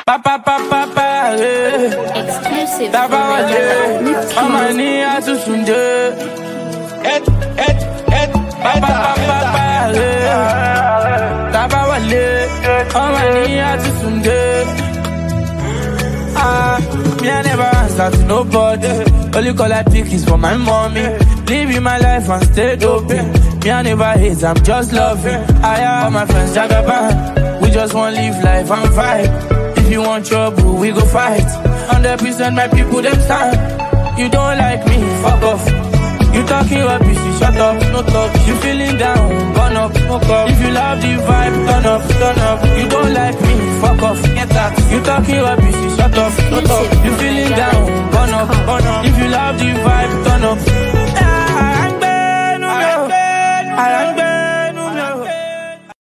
Exclusive. Amani atusunde. Amani atusunde. Me I never answer to nobody. Only call I pick is for my mommy. Living my life and stay doping. Me I never hate, I'm just loving. I all my friends jagaban. We just want live life and vibe. If you want trouble, we go fight. 100% my people them stand. You don't like me, fuck off. You talking rubbish, you shut up, no talk. You feeling down, burn up, smoke up. If you love the vibe, turn up, turn up. You don't like me, fuck off, get that. You talking rubbish, you shut up, no talk. You feeling down, burn up, burn up. If you love the vibe, turn up. I'm